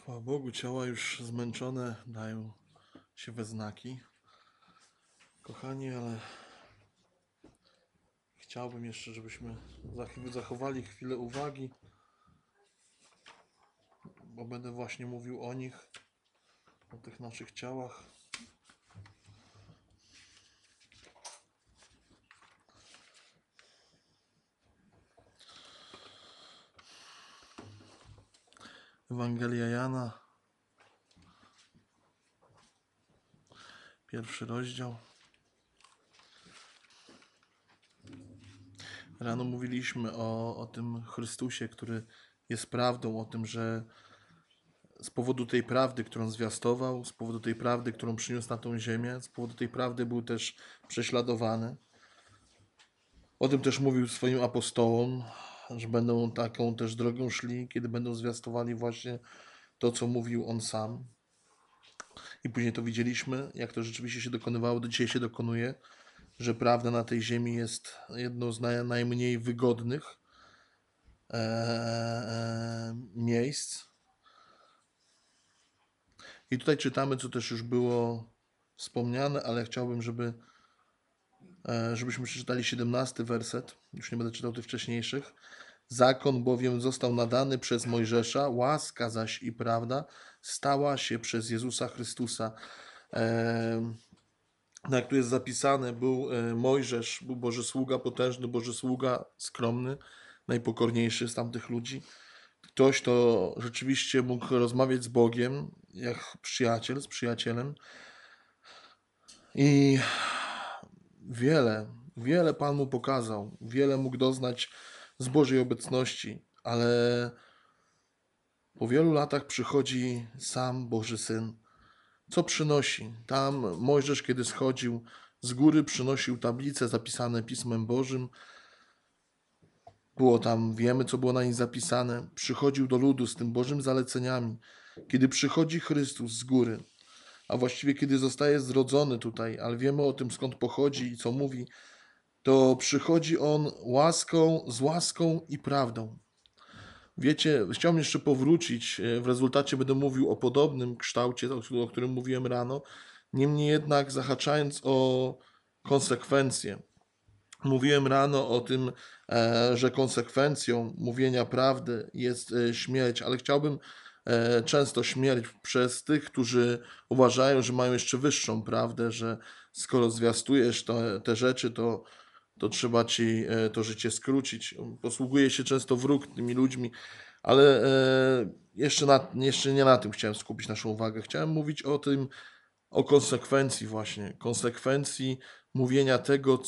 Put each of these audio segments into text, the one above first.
Chwała Bogu, ciała już zmęczone dają się we znaki. Kochani, ale chciałbym jeszcze, żebyśmy zachowali chwilę uwagi, bo będę właśnie mówił o nich, o tych naszych ciałach. Ewangelia Jana, 1 rozdział. Rano mówiliśmy o tym Chrystusie, który jest prawdą, o tym, że z powodu tej prawdy, którą zwiastował, z powodu tej prawdy, którą przyniósł na tą ziemię, z powodu tej prawdy był też prześladowany. O tym też mówił swoim apostołom, że będą taką też drogą szli, kiedy będą zwiastowali właśnie to, co mówił on sam. I później to widzieliśmy, jak to rzeczywiście się dokonywało, do dzisiaj się dokonuje, że prawda na tej ziemi jest jedną z najmniej wygodnych miejsc. I tutaj czytamy, co też już było wspomniane, ale chciałbym, żebyśmy przeczytali 17 werset. Już nie będę czytał tych wcześniejszych. Zakon bowiem został nadany przez Mojżesza, łaska zaś i prawda stała się przez Jezusa Chrystusa. Jak tu jest zapisane, był Mojżesz, był Boży sługa potężny, Boży sługa skromny, najpokorniejszy z tamtych ludzi. Ktoś, kto rzeczywiście mógł rozmawiać z Bogiem, jak przyjaciel, z przyjacielem. I wiele Pan mu pokazał, wiele mógł doznać z Bożej obecności, ale po wielu latach przychodzi sam Boży Syn. Co przynosi? Tam Mojżesz, kiedy schodził z góry, przynosił tablice zapisane Pismem Bożym. Było tam, wiemy, co było na nich zapisane. Przychodził do ludu z tym Bożym zaleceniami. Kiedy przychodzi Chrystus z góry, a właściwie kiedy zostaje zrodzony tutaj, ale wiemy o tym, skąd pochodzi i co mówi, to przychodzi On z łaską i prawdą. Wiecie, chciałbym jeszcze powrócić, w rezultacie będę mówił o podobnym kształcie, o którym mówiłem rano, niemniej jednak zahaczając o konsekwencje. Mówiłem rano o tym, że konsekwencją mówienia prawdy jest śmierć, ale chciałbym często śmierć przez tych, którzy uważają, że mają jeszcze wyższą prawdę, że skoro zwiastujesz te rzeczy, to trzeba ci to życie skrócić. Posługuje się często wróg tymi ludźmi, ale jeszcze nie na tym chciałem skupić naszą uwagę. Chciałem mówić o tym, o konsekwencji właśnie, konsekwencji mówienia tego,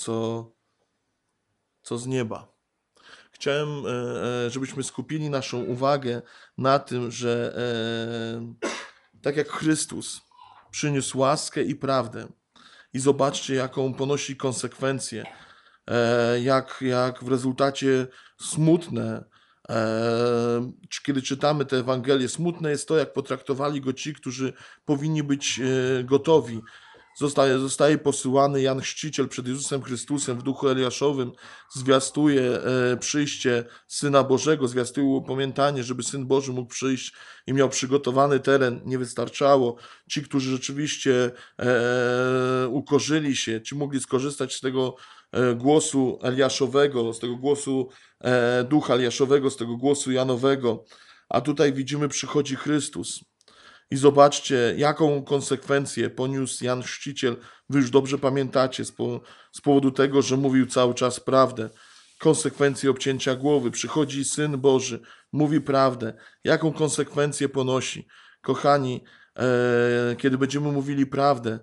co z nieba. Chciałem, żebyśmy skupili naszą uwagę na tym, że tak jak Chrystus przyniósł łaskę i prawdę i zobaczcie, jaką ponosi konsekwencję, jak w rezultacie smutne, kiedy czytamy tę Ewangelię, smutne jest to, jak potraktowali go ci, którzy powinni być gotowi. Zostaje posyłany Jan Chrzciciel przed Jezusem Chrystusem w duchu Eliaszowym, zwiastuje przyjście Syna Bożego, zwiastuje upamiętanie, żeby Syn Boży mógł przyjść i miał przygotowany teren. Nie wystarczało. Ci, którzy rzeczywiście ukorzyli się, ci mogli skorzystać z tego głosu Eliaszowego, z tego głosu ducha Eliaszowego, z tego głosu Janowego. A tutaj widzimy, przychodzi Chrystus. I zobaczcie, jaką konsekwencję poniósł Jan Chrzciciel. Wy już dobrze pamiętacie, z powodu tego, że mówił cały czas prawdę. Konsekwencje obcięcia głowy. Przychodzi Syn Boży, mówi prawdę. Jaką konsekwencję ponosi? Kochani, kiedy będziemy mówili prawdę,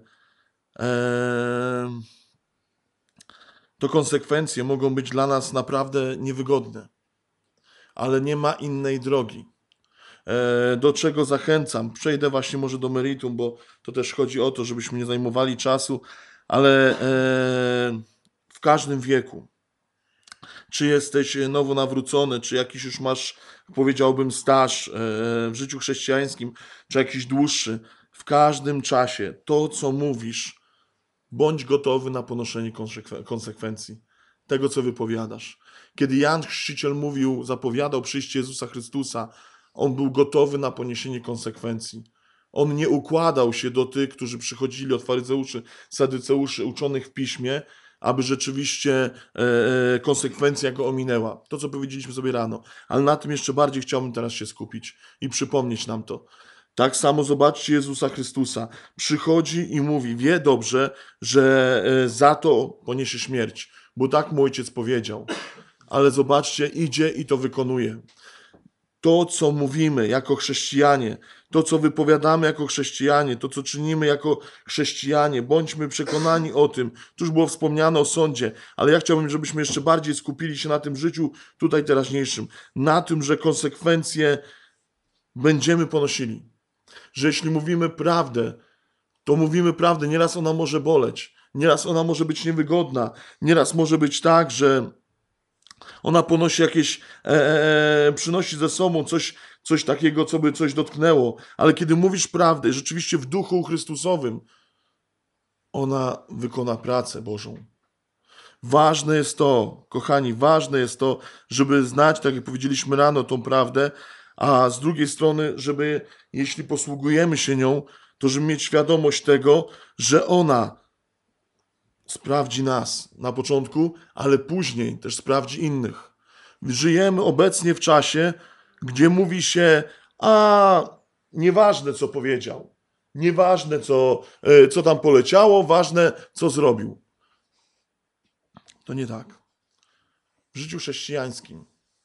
to konsekwencje mogą być dla nas naprawdę niewygodne. Ale nie ma innej drogi. Do czego zachęcam? Przejdę właśnie może do meritum, bo to też chodzi o to, żebyśmy nie zajmowali czasu, ale w każdym wieku, czy jesteś nowo nawrócony, czy jakiś już masz, powiedziałbym, staż w życiu chrześcijańskim, czy jakiś dłuższy, w każdym czasie to, co mówisz, bądź gotowy na ponoszenie konsekwencji tego, co wypowiadasz. Kiedy Jan Chrzciciel zapowiadał przyjście Jezusa Chrystusa, On był gotowy na poniesienie konsekwencji. On nie układał się do tych, którzy przychodzili od faryzeuszy, sadyceuszy, uczonych w piśmie, aby rzeczywiście konsekwencja go ominęła. To, co powiedzieliśmy sobie rano. Ale na tym jeszcze bardziej chciałbym teraz się skupić i przypomnieć nam to. Tak samo zobaczcie Jezusa Chrystusa. Przychodzi i mówi, wie dobrze, że za to poniesie śmierć, bo tak mu ojciec powiedział. Ale zobaczcie, idzie i to wykonuje. To, co mówimy jako chrześcijanie, to, co wypowiadamy jako chrześcijanie, to, co czynimy jako chrześcijanie, bądźmy przekonani o tym. Tu już było wspomniane o sądzie, ale ja chciałbym, żebyśmy jeszcze bardziej skupili się na tym życiu tutaj teraźniejszym, na tym, że konsekwencje będziemy ponosili. Że jeśli mówimy prawdę, to mówimy prawdę. Nieraz ona może boleć, nieraz ona może być niewygodna, nieraz może być tak, że ona ponosi jakieś, przynosi ze sobą coś takiego, co by coś dotknęło. Ale kiedy mówisz prawdę, rzeczywiście w duchu Chrystusowym, ona wykona pracę Bożą. Ważne jest to, kochani, ważne jest to, żeby znać, tak jak powiedzieliśmy rano, tą prawdę, a z drugiej strony, żeby, jeśli posługujemy się nią, to żeby mieć świadomość tego, że ona sprawdzi nas na początku, ale później też sprawdzi innych. Żyjemy obecnie w czasie, gdzie mówi się, nieważne co powiedział, nieważne co tam poleciało, ważne co zrobił. To nie tak. W życiu chrześcijańskim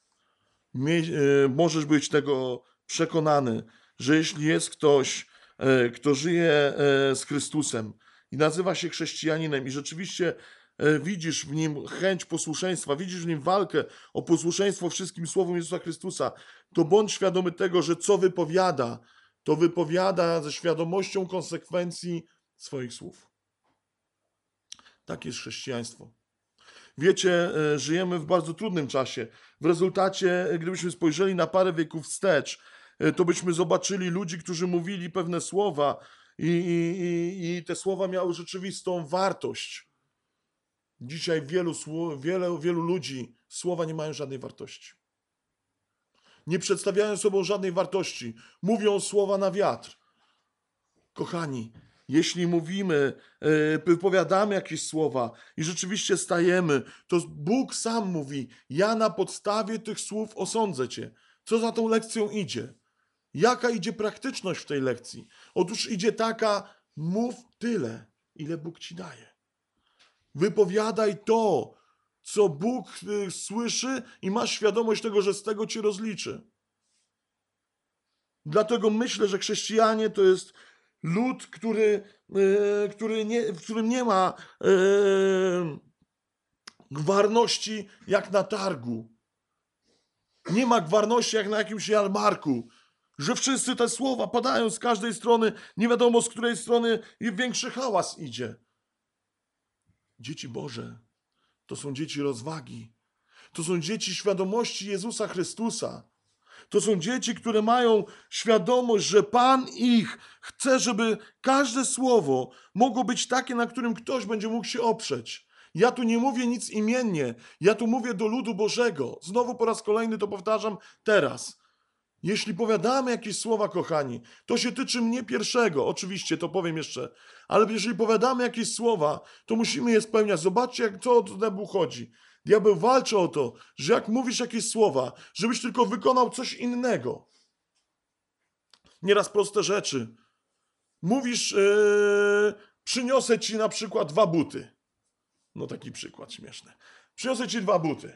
możesz być tego przekonany, że jeśli jest ktoś, kto żyje z Chrystusem i nazywa się chrześcijaninem i rzeczywiście widzisz w nim chęć posłuszeństwa, widzisz w nim walkę o posłuszeństwo wszystkim słowom Jezusa Chrystusa, to bądź świadomy tego, że co wypowiada, to wypowiada ze świadomością konsekwencji swoich słów. Tak jest chrześcijaństwo. Wiecie, żyjemy w bardzo trudnym czasie. W rezultacie, gdybyśmy spojrzeli na parę wieków wstecz, to byśmy zobaczyli ludzi, którzy mówili pewne słowa i te słowa miały rzeczywistą wartość. Dzisiaj wielu ludzi słowa nie mają żadnej wartości. Nie przedstawiają sobą żadnej wartości. Mówią słowa na wiatr. Kochani, jeśli mówimy, wypowiadamy jakieś słowa i rzeczywiście stajemy, to Bóg sam mówi, ja na podstawie tych słów osądzę cię. Co za tą lekcją idzie? Jaka idzie praktyczność w tej lekcji? Otóż idzie taka, mów tyle, ile Bóg ci daje. Wypowiadaj to, co Bóg słyszy i masz świadomość tego, że z tego cię rozliczy. Dlatego myślę, że chrześcijanie to jest lud, w którym nie ma gwarności jak na targu. Nie ma gwarności jak na jakimś jarmarku. Że wszyscy te słowa padają z każdej strony, nie wiadomo z której strony i większy hałas idzie. Dzieci Boże to są dzieci rozwagi. To są dzieci świadomości Jezusa Chrystusa. To są dzieci, które mają świadomość, że Pan ich chce, żeby każde słowo mogło być takie, na którym ktoś będzie mógł się oprzeć. Ja tu nie mówię nic imiennie, ja tu mówię do ludu Bożego. Znowu po raz kolejny to powtarzam teraz. Jeśli powiadamy jakieś słowa, kochani, to się tyczy mnie pierwszego, oczywiście, to powiem jeszcze, ale jeżeli powiadamy jakieś słowa, to musimy je spełniać. Zobaczcie, co o diabłu chodzi. Diabeł walczy o to, że jak mówisz jakieś słowa, żebyś tylko wykonał coś innego. Nieraz proste rzeczy. Mówisz, przyniosę ci na przykład 2 buty. No taki przykład śmieszny. Przyniosę ci 2 buty.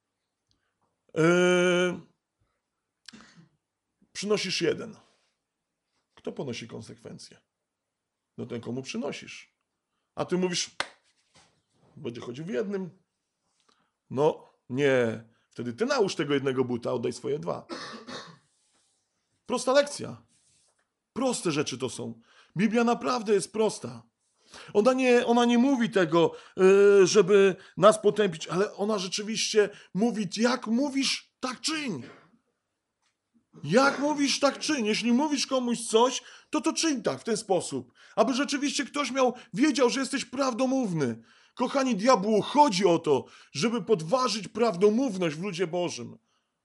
Przynosisz 1. Kto ponosi konsekwencje? No ten, komu przynosisz. A ty mówisz, będzie chodził w jednym. No nie. Wtedy ty nałóż tego 1 buta, oddaj swoje 2. Prosta lekcja. Proste rzeczy to są. Biblia naprawdę jest prosta. Ona nie mówi tego, żeby nas potępić, ale ona rzeczywiście mówi, jak mówisz, tak czyń. Jak mówisz, tak czyń. Jeśli mówisz komuś coś, to czyń tak, w ten sposób. Aby rzeczywiście ktoś wiedział, że jesteś prawdomówny. Kochani, diabłu chodzi o to, żeby podważyć prawdomówność w ludzie Bożym.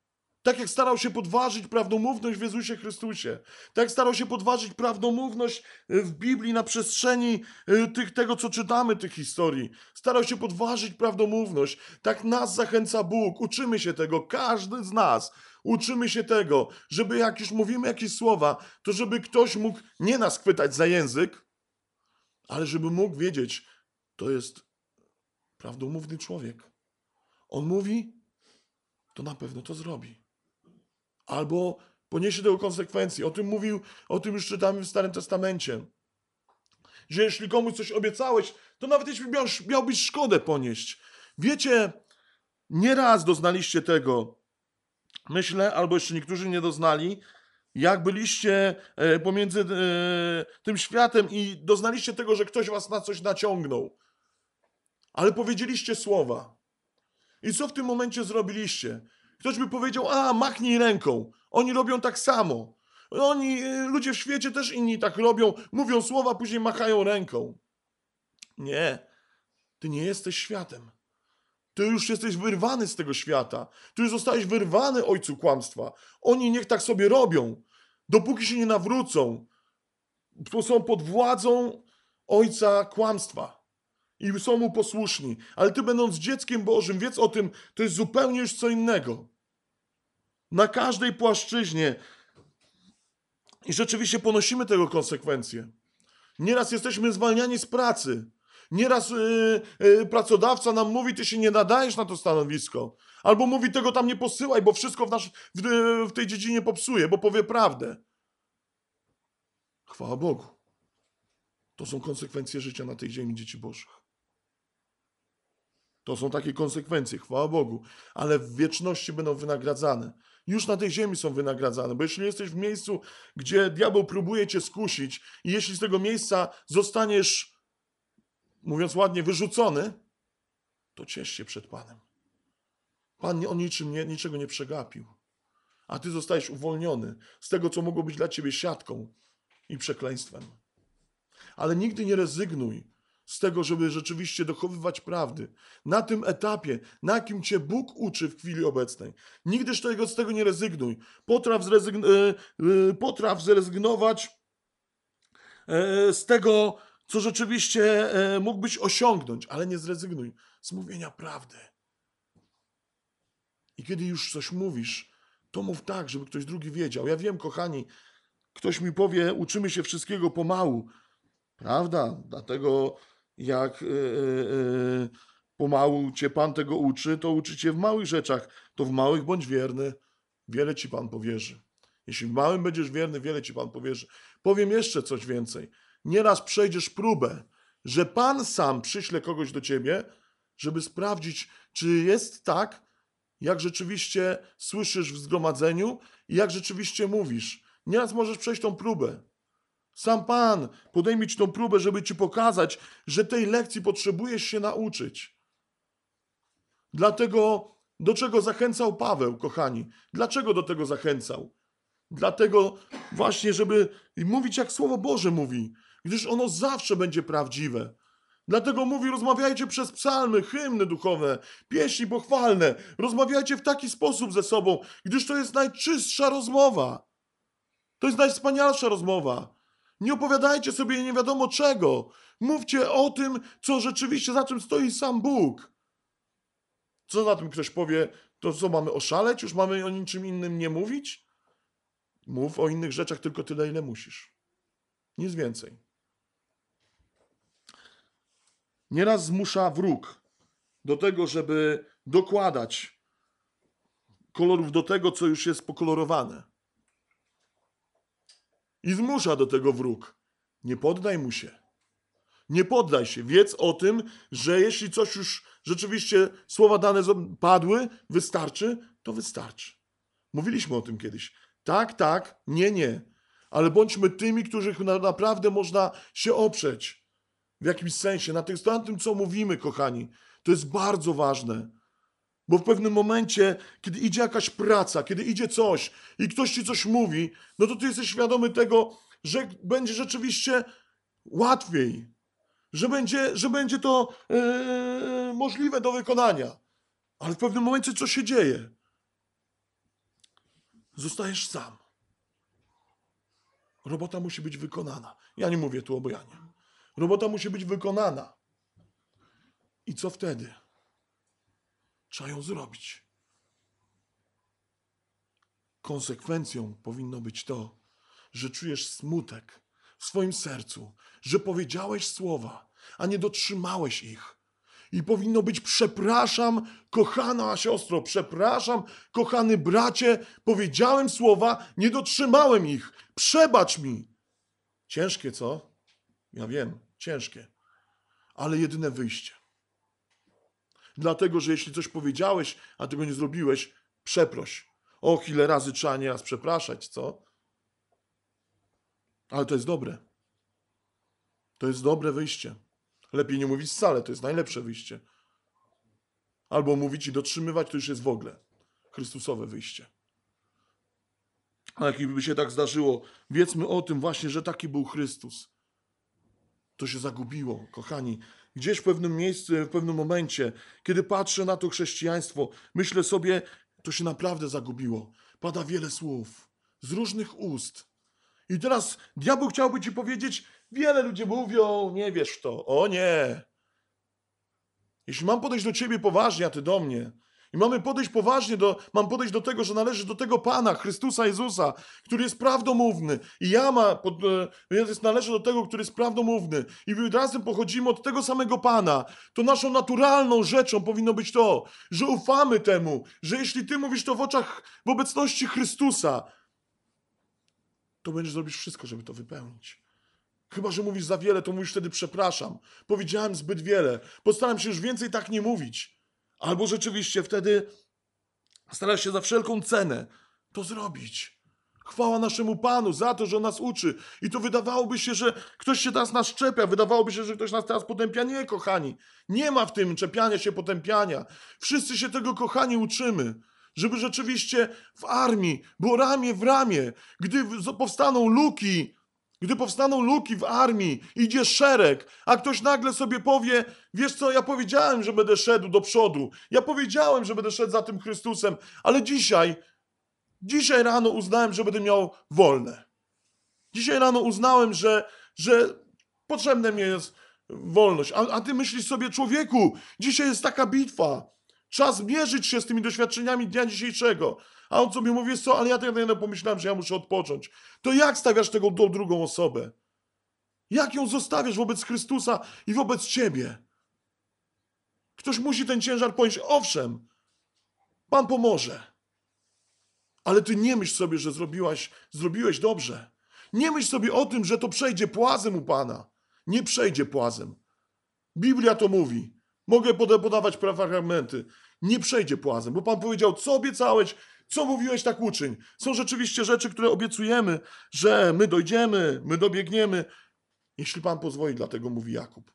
Tak jak starał się podważyć prawdomówność w Jezusie Chrystusie. Tak jak starał się podważyć prawdomówność w Biblii na przestrzeni tego, co czytamy, tych historii. Starał się podważyć prawdomówność. Tak nas zachęca Bóg. Uczymy się tego, każdy z nas. Uczymy się tego, żeby jak już mówimy jakieś słowa, to żeby ktoś mógł nie nas chwytać za język, ale żeby mógł wiedzieć, to jest prawdomówny człowiek. On mówi, to na pewno to zrobi. Albo poniesie tego konsekwencji. O tym już czytamy w Starym Testamencie. Że jeśli komuś coś obiecałeś, to nawet jeśli miałbyś szkodę ponieść. Wiecie, nieraz doznaliście tego, myślę, albo jeszcze niektórzy nie doznali, jak byliście pomiędzy tym światem i doznaliście tego, że ktoś was na coś naciągnął. Ale powiedzieliście słowa. I co w tym momencie zrobiliście? Ktoś by powiedział, machnij ręką. Oni robią tak samo. Ludzie w świecie też inni tak robią, mówią słowa, później machają ręką. Nie, ty nie jesteś światem. Ty już jesteś wyrwany z tego świata. Ty już zostałeś wyrwany, ojcu kłamstwa. Oni niech tak sobie robią, dopóki się nie nawrócą. Są pod władzą ojca kłamstwa. I są mu posłuszni. Ale ty, będąc dzieckiem Bożym, wiedz o tym, to jest zupełnie już co innego. Na każdej płaszczyźnie. I rzeczywiście ponosimy tego konsekwencje. Nieraz jesteśmy zwalniani z pracy. Nieraz pracodawca nam mówi, ty się nie nadajesz na to stanowisko. Albo mówi, tego tam nie posyłaj, bo wszystko w tej dziedzinie popsuje, bo powie prawdę. Chwała Bogu. To są konsekwencje życia na tej ziemi dzieci Bożych. To są takie konsekwencje, chwała Bogu. Ale w wieczności będą wynagradzane. Już na tej ziemi są wynagradzane, bo jeśli jesteś w miejscu, gdzie diabeł próbuje cię skusić i jeśli z tego miejsca zostaniesz, mówiąc ładnie, wyrzucony, to ciesz się przed Panem. Pan o niczego nie przegapił. A ty zostajesz uwolniony z tego, co mogło być dla ciebie siatką i przekleństwem. Ale nigdy nie rezygnuj z tego, żeby rzeczywiście dochowywać prawdy. Na tym etapie, na jakim cię Bóg uczy w chwili obecnej. Nigdy z tego nie rezygnuj. Potraw zrezygnować z tego, co rzeczywiście mógłbyś osiągnąć, ale nie zrezygnuj z mówienia prawdy. I kiedy już coś mówisz, to mów tak, żeby ktoś drugi wiedział. Ja wiem, kochani, ktoś mi powie, uczymy się wszystkiego pomału. Prawda? Dlatego jak pomału cię Pan tego uczy, to uczy cię w małych rzeczach. To w małych bądź wierny, wiele ci Pan powierzy. Jeśli w małym będziesz wierny, wiele ci Pan powierzy. Powiem jeszcze coś więcej. Nieraz przejdziesz próbę, że Pan sam przyśle kogoś do ciebie, żeby sprawdzić, czy jest tak, jak rzeczywiście słyszysz w zgromadzeniu i jak rzeczywiście mówisz. Nieraz możesz przejść tą próbę. Sam Pan podejmie ci tą próbę, żeby ci pokazać, że tej lekcji potrzebujesz się nauczyć. Dlatego, do czego zachęcał Paweł, kochani? Dlaczego do tego zachęcał? Dlatego właśnie, żeby mówić jak Słowo Boże mówi, gdyż ono zawsze będzie prawdziwe. Dlatego mówi, rozmawiajcie przez psalmy, hymny duchowe, pieśni pochwalne. Rozmawiajcie w taki sposób ze sobą, gdyż to jest najczystsza rozmowa. To jest najwspanialsza rozmowa. Nie opowiadajcie sobie nie wiadomo czego. Mówcie o tym, co rzeczywiście, za czym stoi sam Bóg. Co na tym ktoś powie, to co, mamy oszaleć? Już mamy o niczym innym nie mówić? Mów o innych rzeczach tylko tyle, ile musisz. Nic więcej. Nieraz zmusza wróg do tego, żeby dokładać kolorów do tego, co już jest pokolorowane. I zmusza do tego wróg. Nie poddaj mu się. Nie poddaj się. Wiedz o tym, że jeśli coś już rzeczywiście słowa dane padły, wystarczy, to wystarczy. Mówiliśmy o tym kiedyś. Tak, tak, nie, nie. Ale bądźmy tymi, których naprawdę można się oprzeć. W jakimś sensie. Na tym, co mówimy, kochani. To jest bardzo ważne. Bo w pewnym momencie, kiedy idzie jakaś praca, kiedy idzie coś i ktoś ci coś mówi, no to ty jesteś świadomy tego, że będzie rzeczywiście łatwiej. Że będzie to możliwe do wykonania. Ale w pewnym momencie co się dzieje? Zostajesz sam. Robota musi być wykonana. Ja nie mówię tu o Bojanie. Robota musi być wykonana. I co wtedy? Trzeba ją zrobić. Konsekwencją powinno być to, że czujesz smutek w swoim sercu, że powiedziałeś słowa, a nie dotrzymałeś ich. I powinno być: przepraszam, kochana siostro, przepraszam, kochany bracie, powiedziałem słowa, nie dotrzymałem ich. Przebacz mi. Ciężkie, co? Ja wiem, ciężkie. Ale jedyne wyjście. Dlatego, że jeśli coś powiedziałeś, a tego nie zrobiłeś, przeproś. Och, ile razy trzeba nieraz przepraszać, co? Ale to jest dobre. To jest dobre wyjście. Lepiej nie mówić wcale, to jest najlepsze wyjście. Albo mówić i dotrzymywać, to już jest w ogóle Chrystusowe wyjście. A jakby się tak zdarzyło, wiedzmy o tym właśnie, że taki był Chrystus. To się zagubiło, kochani. Gdzieś w pewnym miejscu, w pewnym momencie, kiedy patrzę na to chrześcijaństwo, myślę sobie, to się naprawdę zagubiło. Pada wiele słów z różnych ust. I teraz diabeł chciałby ci powiedzieć, wiele ludzi mówią, nie wiesz w to. O nie. Jeśli mam podejść do ciebie poważnie, a ty do mnie, i mamy podejść poważnie mam podejść do tego, że należy do tego Pana, Chrystusa Jezusa, który jest prawdomówny. I należę do tego, który jest prawdomówny. I razem pochodzimy od tego samego Pana. To naszą naturalną rzeczą powinno być to, że ufamy temu, że jeśli ty mówisz to w obecności Chrystusa, to będziesz robić wszystko, żeby to wypełnić. Chyba że mówisz za wiele, to mówisz wtedy: przepraszam, powiedziałem zbyt wiele, postaram się już więcej tak nie mówić. Albo rzeczywiście wtedy starasz się za wszelką cenę to zrobić. Chwała naszemu Panu za to, że On nas uczy. I to wydawałoby się, że ktoś się teraz nas czepia, wydawałoby się, że ktoś nas teraz potępia. Nie, kochani, nie ma w tym czepiania się, potępiania. Wszyscy się tego, kochani, uczymy. Żeby rzeczywiście w armii było ramię w ramię. Gdy powstaną luki w armii, idzie szereg, a ktoś nagle sobie powie: wiesz co, ja powiedziałem, że będę szedł do przodu, ja powiedziałem, że będę szedł za tym Chrystusem, ale dzisiaj rano uznałem, że będę miał wolne. Dzisiaj rano uznałem, że potrzebna mi jest wolność. A ty myślisz sobie: człowieku, dzisiaj jest taka bitwa, trzeba zmierzyć się z tymi doświadczeniami dnia dzisiejszego. A on sobie mówi: co, ale ja tak pomyślałem, że ja muszę odpocząć. To jak stawiasz tego do drugą osobę? Jak ją zostawiasz wobec Chrystusa i wobec ciebie? Ktoś musi ten ciężar ponieść. Owszem, Pan pomoże. Ale ty nie myśl sobie, że zrobiłeś dobrze. Nie myśl sobie o tym, że to przejdzie płazem u Pana. Nie przejdzie płazem. Biblia to mówi. Mogę podawać fragmenty. Nie przejdzie płazem, bo Pan powiedział: co obiecałeś, co mówiłeś, tak uczyń. Są rzeczywiście rzeczy, które obiecujemy, że my dojdziemy, my dobiegniemy. Jeśli Pan pozwoli, dlatego mówi Jakub,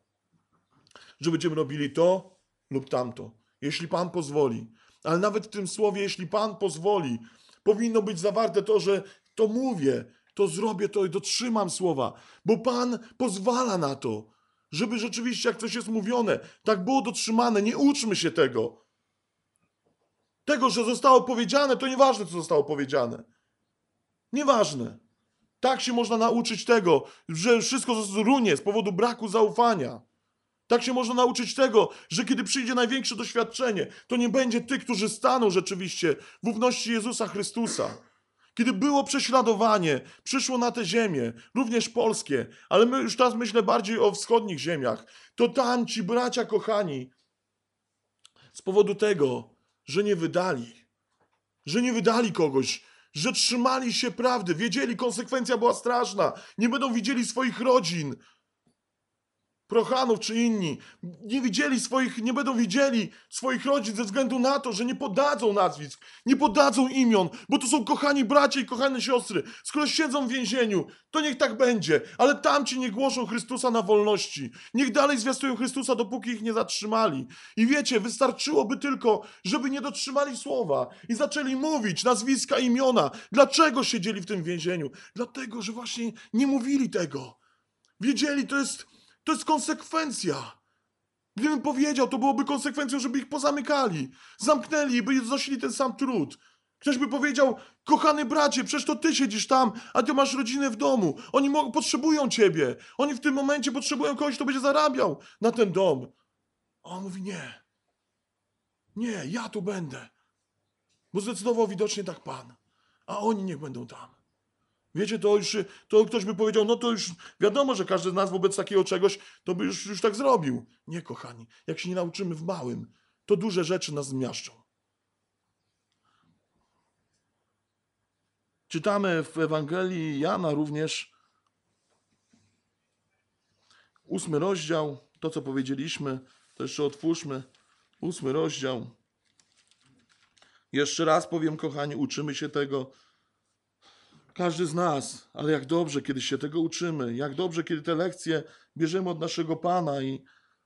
że będziemy robili to lub tamto. Jeśli Pan pozwoli. Ale nawet w tym słowie, jeśli Pan pozwoli, powinno być zawarte to, że to mówię, to zrobię to i dotrzymam słowa. Bo Pan pozwala na to, żeby rzeczywiście, jak coś jest mówione, tak było dotrzymane. Nie uczmy się tego. Tego, że zostało powiedziane, to nieważne, co zostało powiedziane. Nieważne. Tak się można nauczyć tego, że wszystko runie z powodu braku zaufania. Tak się można nauczyć tego, że kiedy przyjdzie największe doświadczenie, to nie będzie tych, którzy staną rzeczywiście w ufności Jezusa Chrystusa. Kiedy było prześladowanie, przyszło na tę ziemię, również polskie, ale my już teraz myślę bardziej o wschodnich ziemiach, to tam ci bracia kochani, z powodu tego, że nie wydali kogoś, że trzymali się prawdy, wiedzieli, konsekwencja była straszna, nie będą widzieli swoich rodzin, Prochanów czy inni, nie będą widzieli swoich rodzin ze względu na to, że nie podadzą nazwisk, nie podadzą imion, bo to są kochani bracia i kochane siostry. Skoro siedzą w więzieniu, to niech tak będzie, ale tamci nie głoszą Chrystusa na wolności. Niech dalej zwiastują Chrystusa, dopóki ich nie zatrzymali. I wiecie, wystarczyłoby tylko, żeby nie dotrzymali słowa i zaczęli mówić nazwiska, imiona. Dlaczego siedzieli w tym więzieniu? Dlatego, że właśnie nie mówili tego. Wiedzieli, to jest konsekwencja. Gdybym powiedział, to byłoby konsekwencją, żeby ich pozamykali. Zamknęli i by znosili ten sam trud. Ktoś by powiedział, kochany bracie, przecież to ty siedzisz tam, a ty masz rodzinę w domu. Oni potrzebują ciebie. Oni w tym momencie potrzebują kogoś, kto będzie zarabiał na ten dom. A on mówi, nie, nie, ja tu będę. Bo zdecydował widocznie tak Pan. A oni niech będą tam. Wiecie, to ktoś by powiedział, no to już wiadomo, że każdy z nas wobec takiego czegoś, to by już tak zrobił. Nie, kochani, jak się nie nauczymy w małym, to duże rzeczy nas zmiażdżą. Czytamy w Ewangelii Jana również 8 rozdział, to co powiedzieliśmy, to jeszcze otwórzmy, 8 rozdział. Jeszcze raz powiem, kochani, uczymy się tego, każdy z nas, ale jak dobrze, kiedy się tego uczymy, jak dobrze, kiedy te lekcje bierzemy od naszego Pana i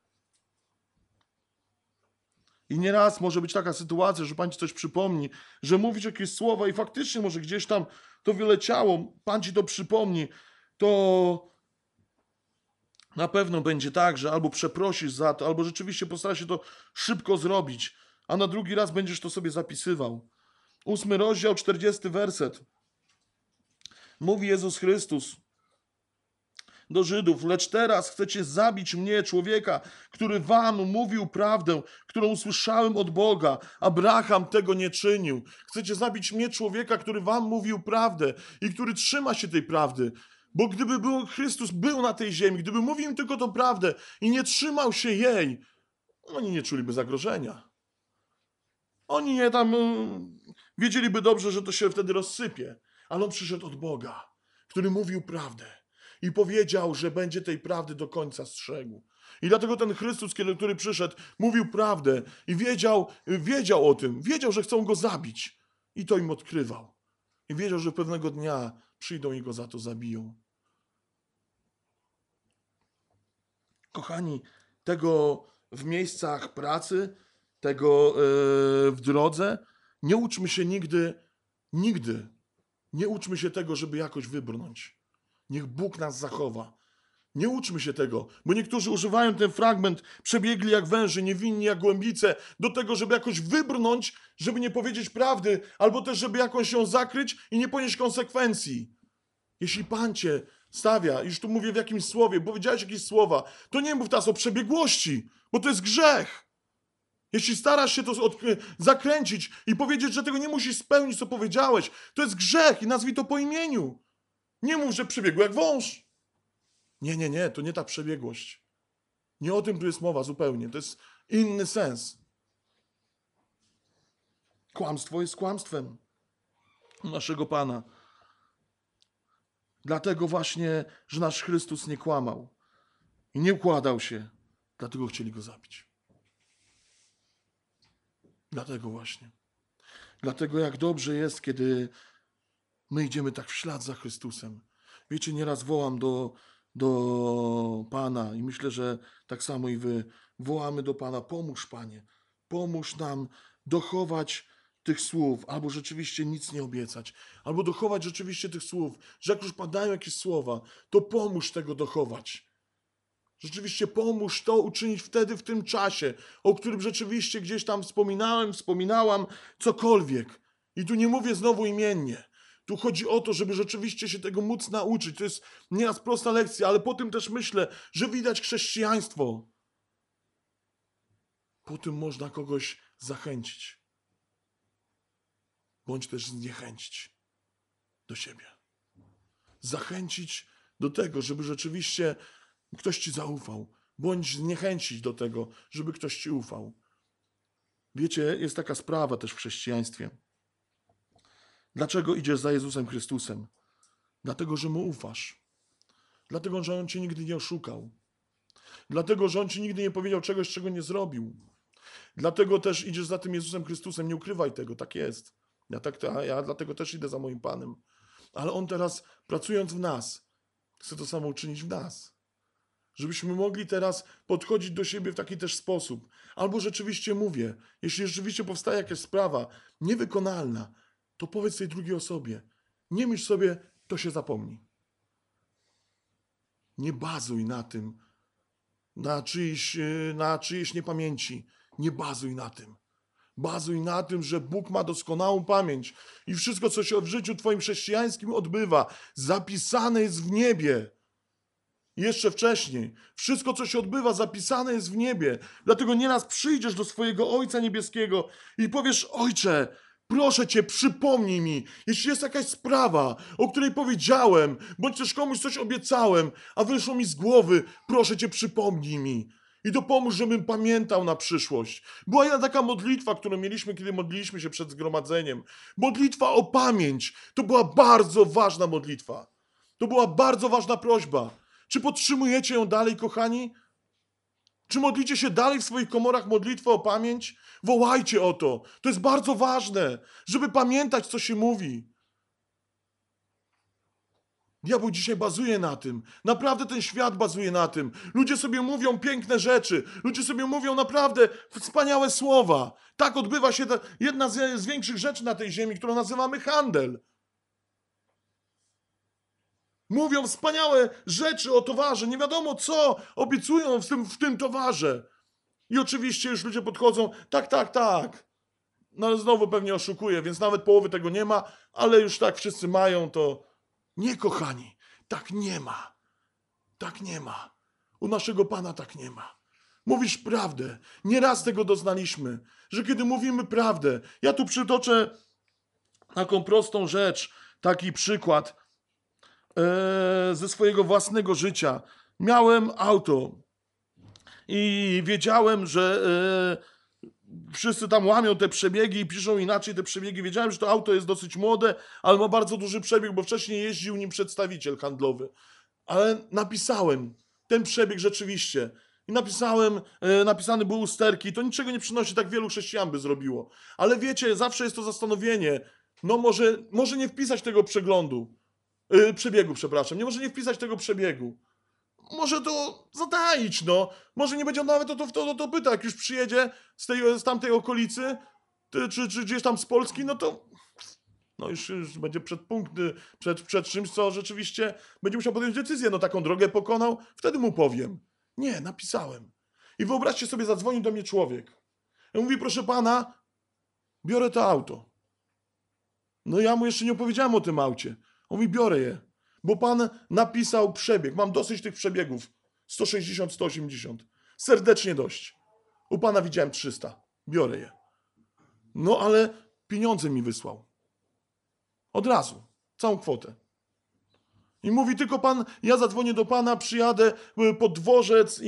nieraz może być taka sytuacja, że Pan ci coś przypomni, że mówisz jakieś słowa i faktycznie może gdzieś tam to wyleciało, Pan ci to przypomni, to na pewno będzie tak, że albo przeprosisz za to, albo rzeczywiście postarasz się to szybko zrobić, a na drugi raz będziesz to sobie zapisywał. 8 rozdział, 40 werset. Mówi Jezus Chrystus do Żydów, lecz teraz chcecie zabić mnie, człowieka, który wam mówił prawdę, którą usłyszałem od Boga. Abraham tego nie czynił. Chcecie zabić mnie, człowieka, który wam mówił prawdę i który trzyma się tej prawdy. Bo gdyby Chrystus był na tej ziemi, gdyby mówił im tylko tą prawdę i nie trzymał się jej, oni nie czuliby zagrożenia. Oni nie tam wiedzieliby dobrze, że to się wtedy rozsypie. Ale on przyszedł od Boga, który mówił prawdę i powiedział, że będzie tej prawdy do końca strzegł. I dlatego ten Chrystus, który przyszedł, mówił prawdę i wiedział o tym, wiedział, że chcą go zabić i to im odkrywał. I wiedział, że pewnego dnia przyjdą i go za to zabiją. Kochani, tego w miejscach pracy, tego w drodze, nie uczmy się nigdy, nie uczmy się tego, żeby jakoś wybrnąć. Niech Bóg nas zachowa. Nie uczmy się tego, bo niektórzy używają ten fragment, przebiegli jak węże, niewinni jak głębice, do tego, żeby jakoś wybrnąć, żeby nie powiedzieć prawdy, albo też, żeby jakoś ją zakryć i nie ponieść konsekwencji. Jeśli Pan cię stawia, już tu mówię w jakimś słowie, powiedziałeś jakieś słowa, to nie mów teraz o przebiegłości, bo to jest grzech. Jeśli starasz się to zakręcić i powiedzieć, że tego nie musisz spełnić, co powiedziałeś, to jest grzech i nazwij to po imieniu. Nie mów, że przebiegł jak wąż. Nie, to nie ta przebiegłość. Nie o tym tu jest mowa zupełnie. To jest inny sens. Kłamstwo jest kłamstwem naszego Pana. Dlatego właśnie, że nasz Chrystus nie kłamał i nie układał się. Dlatego chcieli go zabić. Dlatego właśnie. Dlatego jak dobrze jest, kiedy my idziemy tak w ślad za Chrystusem. Wiecie, nieraz wołam do Pana i myślę, że tak samo i wy wołamy do Pana, pomóż Panie, pomóż nam dochować tych słów, albo rzeczywiście nic nie obiecać, albo dochować rzeczywiście tych słów, że jak już padają jakieś słowa, to pomóż tego dochować. Rzeczywiście pomóż to uczynić wtedy, w tym czasie, o którym rzeczywiście gdzieś tam wspominałam, cokolwiek. I tu nie mówię znowu imiennie. Tu chodzi o to, żeby rzeczywiście się tego móc nauczyć. To jest nieraz prosta lekcja, ale po tym też myślę, że widać chrześcijaństwo. Po tym można kogoś zachęcić. Bądź też zniechęcić do siebie. Zachęcić do tego, żeby rzeczywiście ktoś ci zaufał. Bądź zniechęcić do tego, żeby ktoś ci ufał. Wiecie, jest taka sprawa też w chrześcijaństwie. Dlaczego idziesz za Jezusem Chrystusem? Dlatego, że Mu ufasz. Dlatego, że On cię nigdy nie oszukał. Dlatego, że On ci nigdy nie powiedział czegoś, czego nie zrobił. Dlatego też idziesz za tym Jezusem Chrystusem. Nie ukrywaj tego, tak jest. Ja dlatego też idę za moim Panem. Ale On teraz, pracując w nas, chce to samo uczynić w nas. Żebyśmy mogli teraz podchodzić do siebie w taki też sposób. Albo rzeczywiście mówię, jeśli rzeczywiście powstaje jakaś sprawa niewykonalna, to powiedz tej drugiej osobie. Nie myśl sobie, to się zapomni. Nie bazuj na tym, na czyjejś niepamięci. Nie bazuj na tym. Bazuj na tym, że Bóg ma doskonałą pamięć i wszystko, co się w życiu twoim chrześcijańskim odbywa, zapisane jest w niebie. Jeszcze wcześniej. Wszystko, co się odbywa, zapisane jest w niebie. Dlatego nieraz przyjdziesz do swojego Ojca Niebieskiego i powiesz: Ojcze, proszę Cię, przypomnij mi, jeśli jest jakaś sprawa, o której powiedziałem, bądź też komuś coś obiecałem, a wyszło mi z głowy, proszę Cię, przypomnij mi. I dopomóż, żebym pamiętał na przyszłość. Była jedna taka modlitwa, którą mieliśmy, kiedy modliliśmy się przed zgromadzeniem. Modlitwa o pamięć. To była bardzo ważna modlitwa. To była bardzo ważna prośba. Czy podtrzymujecie ją dalej, kochani? Czy modlicie się dalej w swoich komorach modlitwę o pamięć? Wołajcie o to. To jest bardzo ważne, żeby pamiętać, co się mówi. Diabeł dzisiaj bazuje na tym. Naprawdę ten świat bazuje na tym. Ludzie sobie mówią piękne rzeczy. Ludzie sobie mówią naprawdę wspaniałe słowa. Tak odbywa się jedna z większych rzeczy na tej ziemi, którą nazywamy handel. Mówią wspaniałe rzeczy o towarze, nie wiadomo co obiecują w tym towarze. I oczywiście już ludzie podchodzą, tak. No ale znowu pewnie oszukuje, więc nawet połowy tego nie ma, ale już tak wszyscy mają, to nie, kochani, tak nie ma. Tak nie ma. U naszego Pana tak nie ma. Mówisz prawdę. Nieraz tego doznaliśmy, że kiedy mówimy prawdę, ja tu przytoczę taką prostą rzecz, taki przykład ze swojego własnego życia. Miałem auto i wiedziałem, że wszyscy tam łamią te przebiegi i piszą inaczej te przebiegi. Wiedziałem, że to auto jest dosyć młode, ale ma bardzo duży przebieg, bo wcześniej jeździł nim przedstawiciel handlowy. Ale napisałem ten przebieg rzeczywiście. I napisany był usterki. To niczego nie przynosi, tak wielu chrześcijan by zrobiło. Ale wiecie, zawsze jest to zastanowienie. No może nie wpisać tego przebiegu, przepraszam. Może nie wpisać tego przebiegu. Może to zataić, no. Może nie będzie on nawet o to pyta, jak już przyjedzie z tamtej okolicy, czy gdzieś tam z Polski, no to no już będzie przed czymś, co rzeczywiście będzie musiał podjąć decyzję. No taką drogę pokonał, wtedy mu powiem. Nie, napisałem. I wyobraźcie sobie, zadzwoni do mnie człowiek. Ja mówi: proszę pana, biorę to auto. No ja mu jeszcze nie opowiedziałem o tym aucie. On mówi: biorę je, bo pan napisał przebieg. Mam dosyć tych przebiegów. 160, 180. Serdecznie dość. U pana widziałem 300. Biorę je. No ale pieniądze mi wysłał. Od razu. Całą kwotę. I mówi: tylko pan, ja zadzwonię do pana, przyjadę pod dworzec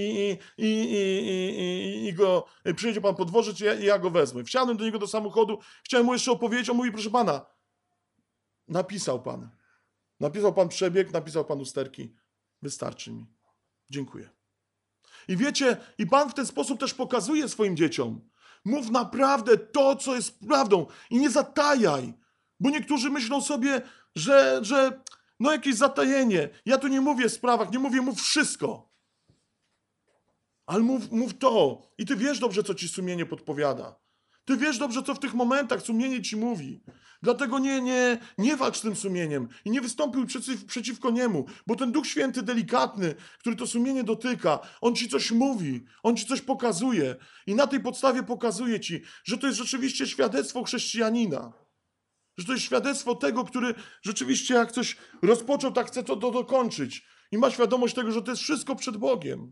przyjedzie pan pod dworzec i ja go wezmę. Wsiadłem do niego do samochodu, chciałem mu jeszcze opowiedzieć, on mówi: proszę pana, napisał pan przebieg, napisał pan usterki, wystarczy mi. Dziękuję. I wiecie, i pan w ten sposób też pokazuje swoim dzieciom: mów naprawdę to, co jest prawdą i nie zatajaj, bo niektórzy myślą sobie, że no jakieś zatajenie. Ja tu nie mówię o sprawach, nie mówię, mów wszystko. Ale mów to. I ty wiesz dobrze, co ci sumienie podpowiada. Ty wiesz dobrze, co w tych momentach sumienie ci mówi. Dlatego nie walcz z tym sumieniem i nie wystąpił przeciwko niemu, bo ten Duch Święty delikatny, który to sumienie dotyka, on ci coś mówi, on ci coś pokazuje i na tej podstawie pokazuje ci, że to jest rzeczywiście świadectwo chrześcijanina. Że to jest świadectwo tego, który rzeczywiście jak coś rozpoczął, tak chce to dokończyć. I ma świadomość tego, że to jest wszystko przed Bogiem.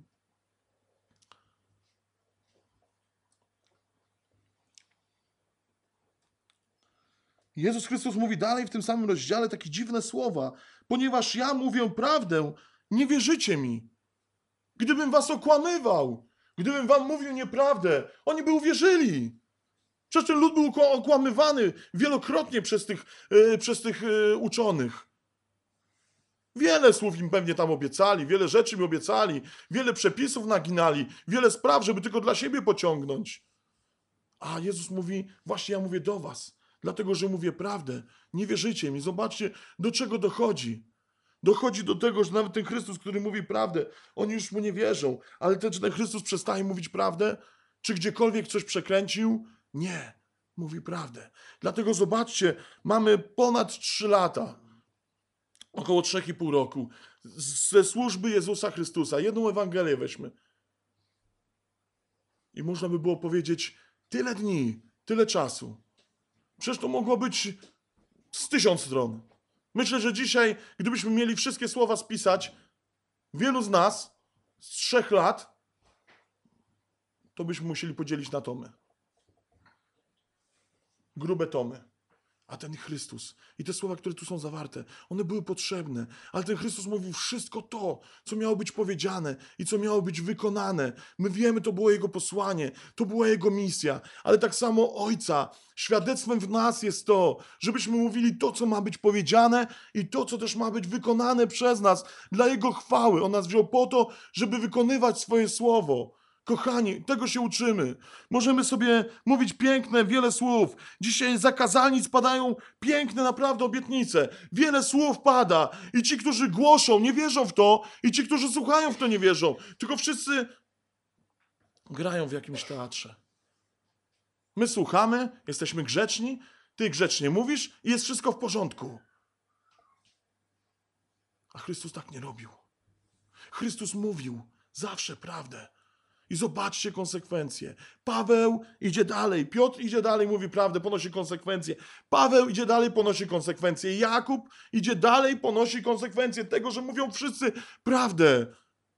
Jezus Chrystus mówi dalej w tym samym rozdziale takie dziwne słowa. Ponieważ ja mówię prawdę, nie wierzycie mi. Gdybym was okłamywał, gdybym wam mówił nieprawdę, oni by uwierzyli. Przecież ten lud był okłamywany wielokrotnie przez tych uczonych. Wiele słów im pewnie tam obiecali, wiele rzeczy mi obiecali, wiele przepisów naginali, wiele spraw, żeby tylko dla siebie pociągnąć. A Jezus mówi: właśnie ja mówię do was, dlatego że mówię prawdę. Nie wierzycie mi. Zobaczcie, do czego dochodzi. Dochodzi do tego, że nawet ten Chrystus, który mówi prawdę, oni już mu nie wierzą. Ale czy ten Chrystus przestaje mówić prawdę? Czy gdziekolwiek coś przekręcił? Nie, mówi prawdę. Dlatego zobaczcie, mamy ponad 3 lata, około 3,5 roku, ze służby Jezusa Chrystusa. Jedną Ewangelię weźmy. I można by było powiedzieć: tyle dni, Tyle czasu. Przecież to mogło być z 1000 stron. Myślę, że dzisiaj, gdybyśmy mieli wszystkie słowa spisać, wielu z nas z 3 lat, to byśmy musieli podzielić na tomy. Grube tomy. A ten Chrystus i te słowa, które tu są zawarte, one były potrzebne, ale ten Chrystus mówił wszystko to, co miało być powiedziane i co miało być wykonane. My wiemy, to było Jego posłanie, to była Jego misja, ale tak samo Ojca, świadectwem w nas jest to, żebyśmy mówili to, co ma być powiedziane i to, co też ma być wykonane przez nas dla Jego chwały. On nas wziął po to, żeby wykonywać swoje słowo. Kochani, tego się uczymy. Możemy sobie mówić piękne, wiele słów. Dzisiaj z kazalnic padają piękne naprawdę obietnice. Wiele słów pada i ci, którzy głoszą, nie wierzą w to i ci, którzy słuchają w to, nie wierzą. Tylko wszyscy grają w jakimś teatrze. My słuchamy, jesteśmy grzeczni, ty grzecznie mówisz i jest wszystko w porządku. A Chrystus tak nie robił. Chrystus mówił zawsze prawdę. I zobaczcie konsekwencje. Paweł idzie dalej, Piotr idzie dalej, mówi prawdę, ponosi konsekwencje. Paweł idzie dalej, ponosi konsekwencje. Jakub idzie dalej, ponosi konsekwencje tego, że mówią wszyscy prawdę.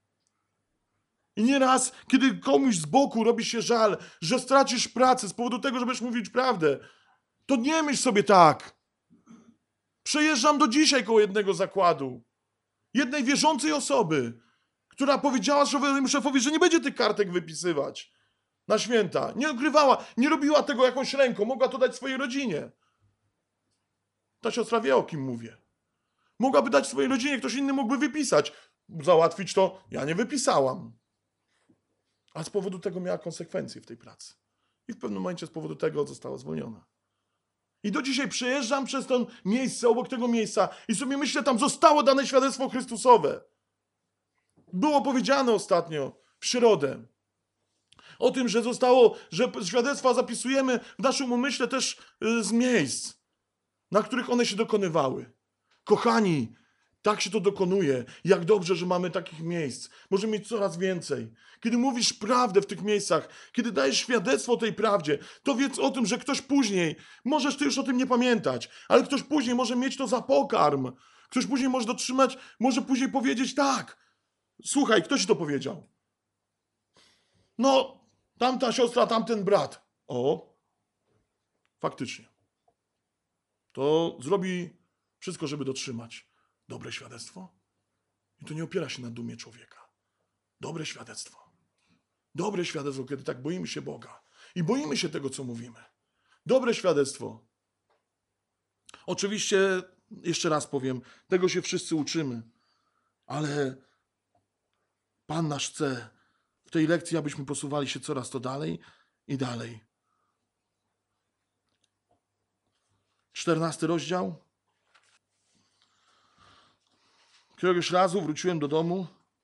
I nieraz, kiedy komuś z boku robi się żal, że stracisz pracę z powodu tego, że będziesz mówić prawdę, to nie myśl sobie tak. Przejeżdżam do dzisiaj koło jednego zakładu. Jednej wierzącej osoby, która powiedziała swojemu szefowi, że nie będzie tych kartek wypisywać na święta. Nie ukrywała, nie robiła tego jakąś ręką, mogła to dać swojej rodzinie. Ta siostra wie, o kim mówię. Mogłaby dać swojej rodzinie, ktoś inny mógłby wypisać. Załatwić to, ja nie wypisałam. A z powodu tego miała konsekwencje w tej pracy. I w pewnym momencie z powodu tego została zwolniona. I do dzisiaj przejeżdżam przez to miejsce, obok tego miejsca i sobie myślę, tam zostało dane świadectwo Chrystusowe. Było powiedziane ostatnio, w środę, o tym, że świadectwa zapisujemy w naszym umyśle też z miejsc, na których one się dokonywały. Kochani, tak się to dokonuje. Jak dobrze, że mamy takich miejsc. Możemy mieć coraz więcej. Kiedy mówisz prawdę w tych miejscach, kiedy dajesz świadectwo tej prawdzie, to wiedz o tym, że ktoś później, możesz ty już o tym nie pamiętać, ale ktoś później może mieć to za pokarm. Ktoś później może dotrzymać, może później powiedzieć tak. Słuchaj, kto ci to powiedział? No, tamta siostra, tamten brat. O, faktycznie. To zrobi wszystko, żeby dotrzymać. Dobre świadectwo. I to nie opiera się na dumie człowieka. Dobre świadectwo. Dobre świadectwo, kiedy tak boimy się Boga. I boimy się tego, co mówimy. Dobre świadectwo. Oczywiście, jeszcze raz powiem, tego się wszyscy uczymy. Ale Pan nasz chce w tej lekcji, abyśmy posuwali się coraz to dalej i dalej. 14 rozdział. Któregoś razu wróciłem do domu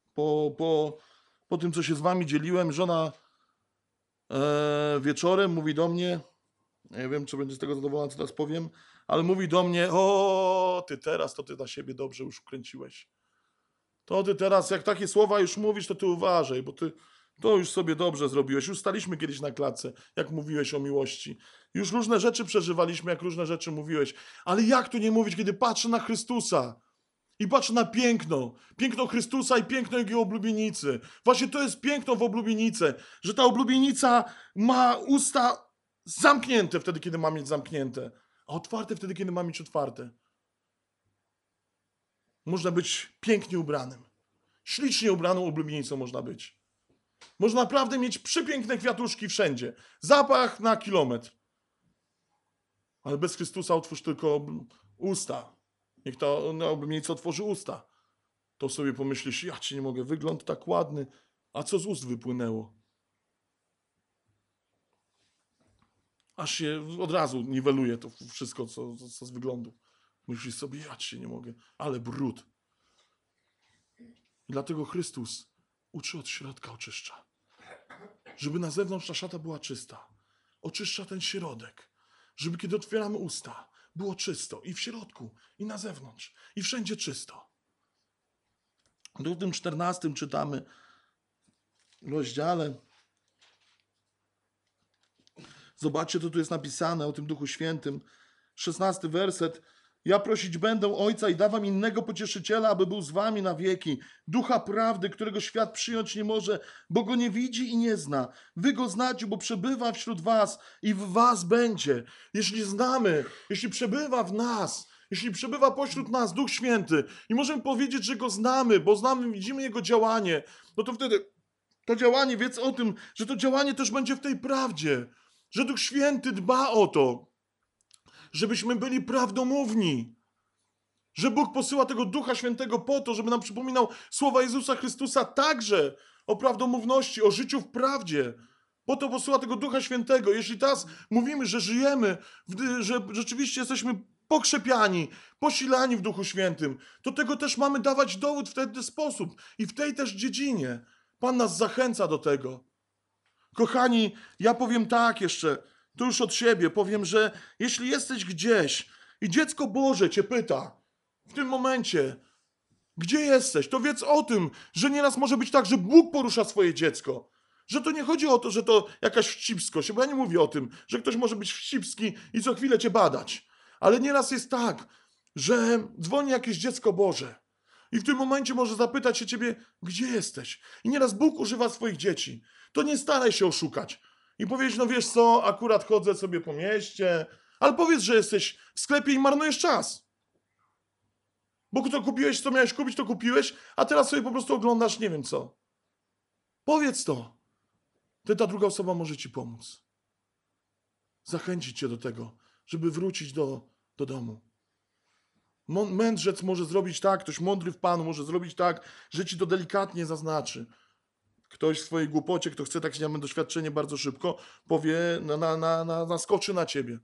po tym, co się z wami dzieliłem. Żona wieczorem mówi do mnie, nie wiem, czy będzie z tego zadowolona, co teraz powiem, ale mówi do mnie, o, ty teraz, to ty na siebie dobrze już wkręciłeś. To ty teraz, jak takie słowa już mówisz, to ty uważaj, bo ty to już sobie dobrze zrobiłeś. Już staliśmy kiedyś na klatce, jak mówiłeś o miłości. Już różne rzeczy przeżywaliśmy, jak różne rzeczy mówiłeś. Ale jak tu nie mówić, kiedy patrzę na Chrystusa i patrzę na piękno. Piękno Chrystusa i piękno Jego oblubienicy. Właśnie to jest piękno w oblubienicy, że ta oblubienica ma usta zamknięte wtedy, kiedy ma mieć zamknięte, a otwarte wtedy, kiedy ma mieć otwarte. Można być pięknie ubranym. Ślicznie ubraną oblubienicą można być. Można naprawdę mieć przepiękne kwiatuszki wszędzie. Zapach na kilometr. Ale bez Chrystusa otwórz tylko usta. Niech ta oblubienica otworzy usta. To sobie pomyślisz, ja cię nie mogę, wygląd tak ładny. A co z ust wypłynęło? Aż się od razu niweluje to wszystko, co z wyglądu. Myślisz sobie, ja cię nie mogę, ale brud. I dlatego Chrystus uczy od środka, oczyszcza. Żeby na zewnątrz ta szata była czysta. Oczyszcza ten środek. Żeby kiedy otwieramy usta, było czysto. I w środku, i na zewnątrz. I wszędzie czysto. W tym 14 czytamy w rozdziale. Zobaczcie, co tu jest napisane o tym Duchu Świętym. 16 werset. Ja prosić będę Ojca i dawam innego pocieszyciela, aby był z wami na wieki. Ducha prawdy, którego świat przyjąć nie może, bo go nie widzi i nie zna. Wy go znacie, bo przebywa wśród was i w was będzie. Jeśli znamy, jeśli przebywa w nas, jeśli przebywa pośród nas Duch Święty i możemy powiedzieć, że go znamy, bo znamy, widzimy jego działanie, no to wtedy to działanie, wiedz o tym, że to działanie też będzie w tej prawdzie. Że Duch Święty dba o to, żebyśmy byli prawdomówni. Że Bóg posyła tego Ducha Świętego po to, żeby nam przypominał słowa Jezusa Chrystusa także o prawdomówności, o życiu w prawdzie. Po to posyła tego Ducha Świętego. Jeśli teraz mówimy, że żyjemy, że rzeczywiście jesteśmy pokrzepiani, posilani w Duchu Świętym, to tego też mamy dawać dowód w ten sposób i w tej też dziedzinie. Pan nas zachęca do tego. Kochani, ja powiem tak jeszcze, to już od siebie, powiem, że jeśli jesteś gdzieś i dziecko Boże cię pyta w tym momencie, gdzie jesteś, to wiedz o tym, że nieraz może być tak, że Bóg porusza swoje dziecko. Że to nie chodzi o to, że to jakaś wścibskość, bo ja nie mówię o tym, że ktoś może być wścibski i co chwilę cię badać. Ale nieraz jest tak, że dzwoni jakieś dziecko Boże i w tym momencie może zapytać się ciebie, gdzie jesteś. I nieraz Bóg używa swoich dzieci. To nie staraj się oszukać i powiedzieć, no wiesz co, akurat chodzę sobie po mieście, ale powiedz, że jesteś w sklepie i marnujesz czas. Bo to kupiłeś, co miałeś kupić, to kupiłeś, a teraz sobie po prostu oglądasz nie wiem co. Powiedz to. To ta druga osoba może ci pomóc. Zachęcić cię do tego, żeby wrócić do domu. Mędrzec może zrobić tak, ktoś mądry w Panu może zrobić tak, że ci to delikatnie zaznaczy. Ktoś w swojej głupocie, kto chce takie doświadczenie bardzo szybko, powie, naskoczy na ciebie.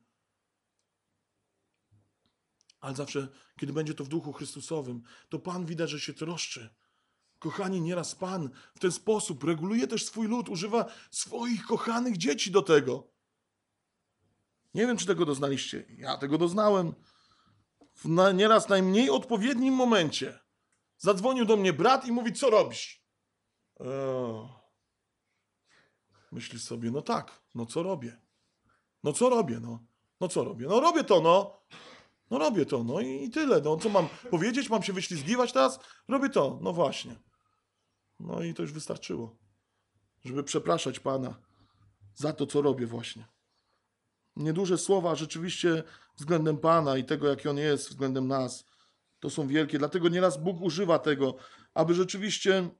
Ale zawsze, kiedy będzie to w Duchu Chrystusowym, to Pan widać, że się troszczy. Kochani, nieraz Pan w ten sposób reguluje też swój lud, używa swoich kochanych dzieci do tego. Nie wiem, czy tego doznaliście. Ja tego doznałem. W nieraz najmniej odpowiednim momencie zadzwonił do mnie brat i mówi, co robisz? Myślisz sobie, no tak, no co robię? No co robię, no? No co robię? No robię to, no. No robię to, no i tyle. No co mam powiedzieć? Mam się wyślizgiwać teraz? Robię to, no właśnie. No i to już wystarczyło, żeby przepraszać Pana za to, co robię właśnie. Nieduże słowa rzeczywiście względem Pana i tego, jaki On jest względem nas, to są wielkie. Dlatego nieraz Bóg używa tego, aby rzeczywiście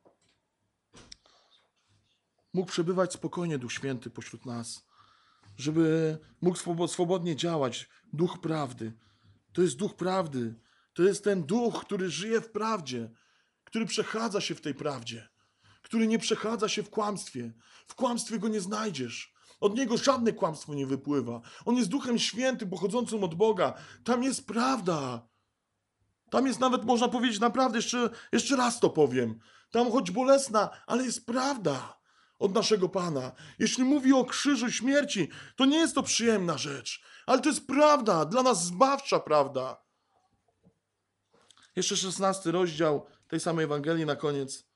mógł przebywać spokojnie Duch Święty pośród nas. Żeby mógł swobodnie działać. Duch prawdy. To jest Duch prawdy. To jest ten Duch, który żyje w prawdzie, który przechadza się w tej prawdzie, który nie przechadza się w kłamstwie. W kłamstwie go nie znajdziesz. Od niego żadne kłamstwo nie wypływa. On jest Duchem Świętym, pochodzącym od Boga. Tam jest prawda. Tam jest nawet, można powiedzieć, naprawdę, jeszcze raz to powiem. Tam choć bolesna, ale jest prawda od naszego Pana. Jeśli mówi o krzyżu śmierci, to nie jest to przyjemna rzecz, ale to jest prawda, dla nas zbawcza prawda. Jeszcze 16 rozdział tej samej Ewangelii na koniec.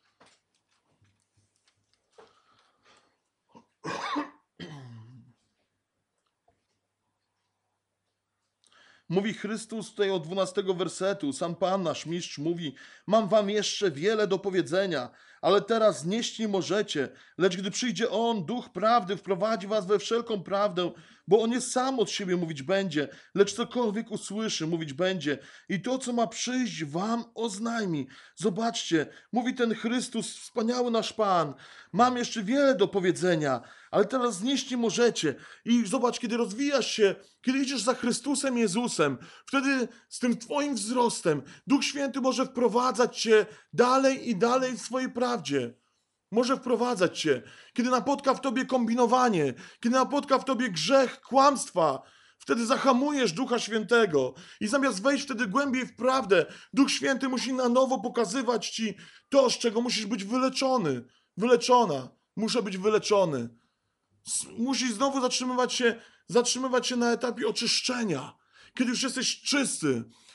Mówi Chrystus tutaj od 12 wersetu, sam Pan, nasz mistrz mówi, mam wam jeszcze wiele do powiedzenia, ale teraz nieść nie możecie, lecz gdy przyjdzie On, Duch Prawdy, wprowadzi was we wszelką prawdę, bo On nie sam od siebie mówić będzie, lecz cokolwiek usłyszy, mówić będzie i to, co ma przyjść, wam oznajmi. Zobaczcie, mówi ten Chrystus, wspaniały nasz Pan, mam jeszcze wiele do powiedzenia, ale teraz znieść nie możecie. I zobacz, kiedy rozwijasz się, kiedy idziesz za Chrystusem Jezusem, wtedy z tym twoim wzrostem Duch Święty może wprowadzać cię dalej i dalej w swojej prawdzie. Może wprowadzać cię. Kiedy napotka w tobie kombinowanie, kiedy napotka w tobie grzech, kłamstwa, wtedy zahamujesz Ducha Świętego i zamiast wejść wtedy głębiej w prawdę, Duch Święty musi na nowo pokazywać ci to, z czego musisz być wyleczony, wyleczona. Muszę być wyleczony. Musisz znowu zatrzymywać się na etapie oczyszczenia. Kiedy już jesteś czysty,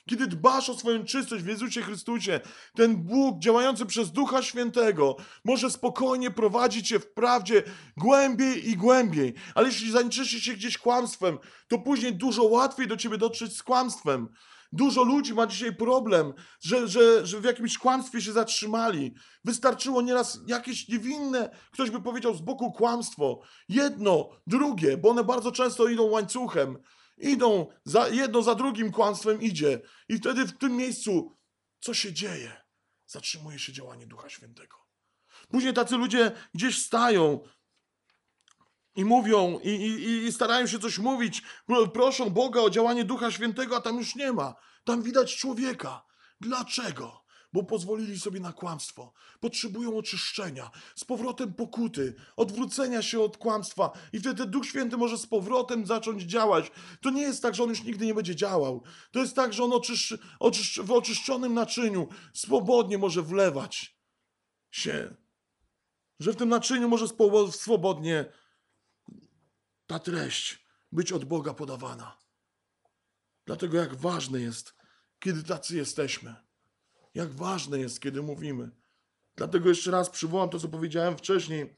Kiedy dbasz o swoją czystość w Jezusie Chrystusie, ten Bóg działający przez Ducha Świętego może spokojnie prowadzić cię w prawdzie głębiej i głębiej. Ale jeśli zanieczyścisz się gdzieś kłamstwem, to później dużo łatwiej do ciebie dotrzeć z kłamstwem. Dużo ludzi ma dzisiaj problem, że w jakimś kłamstwie się zatrzymali. Wystarczyło nieraz jakieś niewinne, ktoś by powiedział z boku kłamstwo. Jedno, drugie, bo one bardzo często idą łańcuchem. Jedno za drugim kłamstwem idzie. I wtedy w tym miejscu, co się dzieje? Zatrzymuje się działanie Ducha Świętego. Później tacy ludzie gdzieś stają i mówią, i starają się coś mówić, proszą Boga o działanie Ducha Świętego, a tam już nie ma. Tam widać człowieka. Dlaczego? Bo pozwolili sobie na kłamstwo. Potrzebują oczyszczenia, z powrotem pokuty, odwrócenia się od kłamstwa i wtedy Duch Święty może z powrotem zacząć działać. To nie jest tak, że On już nigdy nie będzie działał. To jest tak, że On w oczyszczonym naczyniu swobodnie może wlewać się. Że w tym naczyniu może swobodnie ta treść być od Boga podawana. Dlatego jak ważne jest, kiedy tacy jesteśmy. Jak ważne jest, kiedy mówimy. Dlatego jeszcze raz przywołam to, co powiedziałem wcześniej.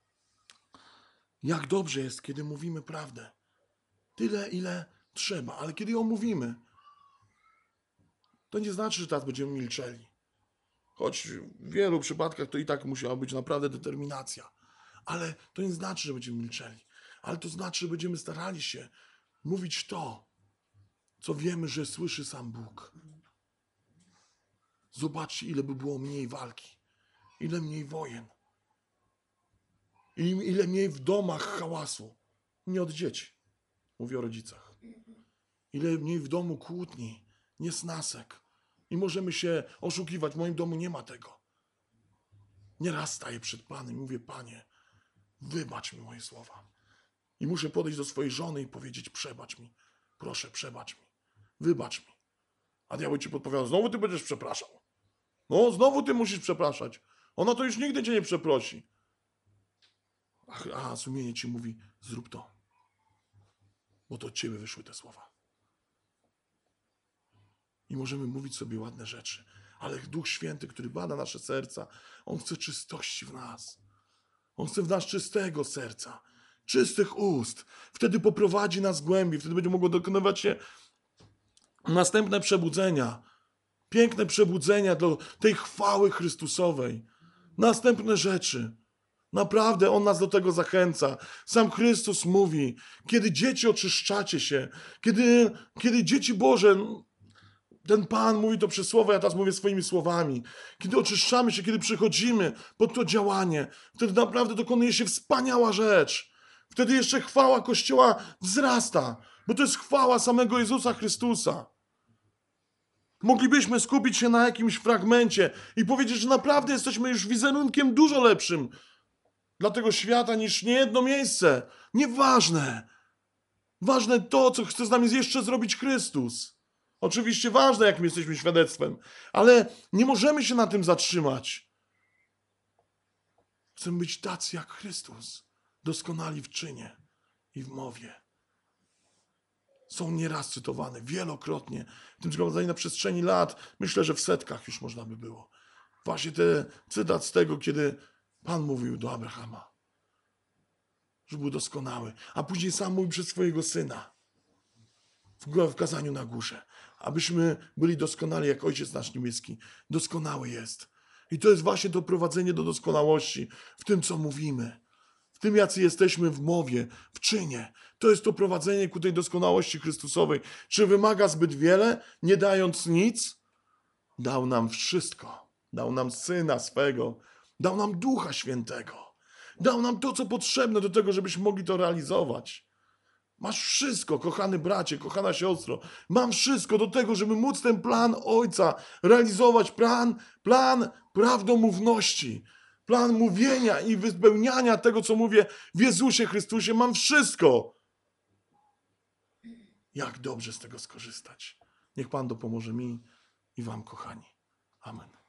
Jak dobrze jest, kiedy mówimy prawdę. Tyle, ile trzeba, ale kiedy ją mówimy, to nie znaczy, że teraz będziemy milczeli. Choć w wielu przypadkach to i tak musiała być naprawdę determinacja. Ale to nie znaczy, że będziemy milczeli. Ale to znaczy, że będziemy starali się mówić to, co wiemy, że słyszy sam Bóg. Zobaczcie, ile by było mniej walki, ile mniej wojen, ile mniej w domach hałasu. Nie od dzieci, mówię o rodzicach. Ile mniej w domu kłótni, niesnasek. I możemy się oszukiwać, w moim domu nie ma tego. Nieraz staję przed Panem i mówię, Panie, wybacz mi moje słowa. I muszę podejść do swojej żony i powiedzieć, przebacz mi, proszę, przebacz mi, wybacz mi. A diabeł ci podpowiada, znowu ty będziesz przepraszał. No, znowu ty musisz przepraszać. Ona to już nigdy cię nie przeprosi. A sumienie ci mówi, zrób to. Bo to od ciebie wyszły te słowa. I możemy mówić sobie ładne rzeczy. Ale Duch Święty, który bada nasze serca, On chce czystości w nas. On chce w nas czystego serca, czystych ust. Wtedy poprowadzi nas głębiej. Wtedy będzie mogło dokonywać się następne przebudzenia. Piękne przebudzenia do tej chwały Chrystusowej. Następne rzeczy. Naprawdę On nas do tego zachęca. Sam Chrystus mówi, kiedy dzieci oczyszczacie się, kiedy dzieci Boże, ten Pan mówi to przez słowa, ja teraz mówię swoimi słowami. Kiedy oczyszczamy się, kiedy przychodzimy pod to działanie, wtedy naprawdę dokonuje się wspaniała rzecz. Wtedy jeszcze chwała Kościoła wzrasta, bo to jest chwała samego Jezusa Chrystusa. Moglibyśmy skupić się na jakimś fragmencie i powiedzieć, że naprawdę jesteśmy już wizerunkiem dużo lepszym dla tego świata niż niejedno miejsce. Nieważne. Ważne to, co chce z nami jeszcze zrobić Chrystus. Oczywiście ważne, jakim jesteśmy świadectwem, ale nie możemy się na tym zatrzymać. Chcemy być tacy jak Chrystus, doskonali w czynie i w mowie. Są nieraz cytowane, wielokrotnie. W tym zgromadzeniu na przestrzeni lat, myślę, że w setkach już można by było. Właśnie ten cytat z tego, kiedy Pan mówił do Abrahama, że był doskonały, a później sam mówił przez swojego Syna w kazaniu na górze, abyśmy byli doskonali, jak Ojciec nasz niebieski doskonały jest. I to jest właśnie to prowadzenie do doskonałości w tym, co mówimy, w tym, jacy jesteśmy w mowie, w czynie. To jest to prowadzenie ku tej doskonałości Chrystusowej. Czy wymaga zbyt wiele, nie dając nic? Dał nam wszystko. Dał nam Syna swego. Dał nam Ducha Świętego. Dał nam to, co potrzebne do tego, żebyśmy mogli to realizować. Masz wszystko, kochany bracie, kochana siostro. Mam wszystko do tego, żeby móc ten plan Ojca realizować. Plan prawdomówności. Plan mówienia i wypełniania tego, co mówię w Jezusie Chrystusie. Mam wszystko. Jak dobrze z tego skorzystać. Niech Pan dopomoże mi i wam, kochani. Amen.